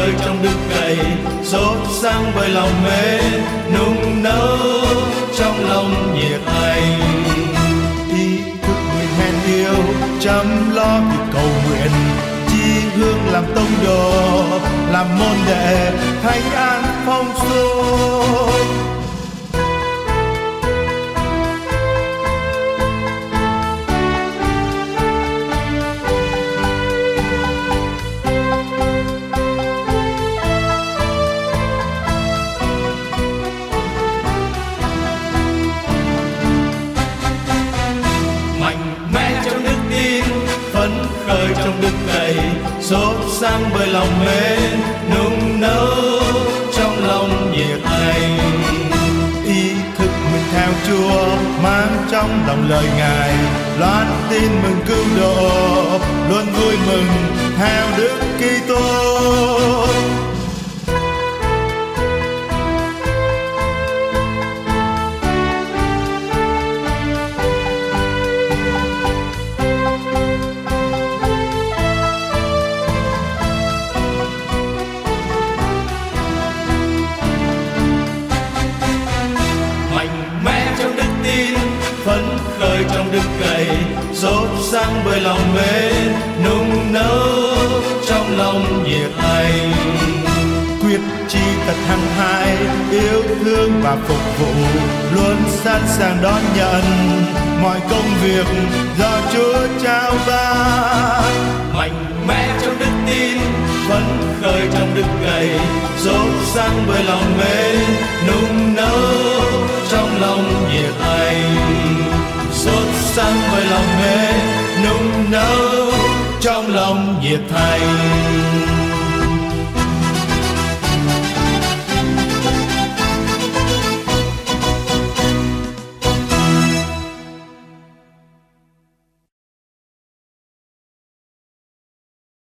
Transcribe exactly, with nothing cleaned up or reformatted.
khởi trong đức cậy, sốt sáng bởi lòng mến, nung nấu trong lòng nhiệt thành. Ý thức nguyện hẹn yêu, chăm lo việc cầu nguyện, chi hương làm tông đồ, làm môn đệ thánh an phong suốt. Khởi trong đức cậy, sốt sáng bởi lòng mến, nung nấu trong lòng nhiệt thành. Ý thức mình theo Chúa, mang trong lòng lời Ngài, loan tin mừng cứu độ, luôn vui mừng theo Đức Kitô. Phấn khởi trong đức cậy, sốt sáng bởi lòng mến, nung nấu trong lòng nhiệt thành. Quyết chí thật hăng hái, yêu thương và phục vụ, luôn sẵn sàng đón nhận mọi công việc do Chúa trao ban. Mạnh mẽ trong đức tin, phấn khởi trong đức cậy, sốt sáng bởi lòng mến, nung nấu trong lòng nhiệt thành. Sốt sáng bởi lòng mến, nung nấu trong lòng nhiệt thành.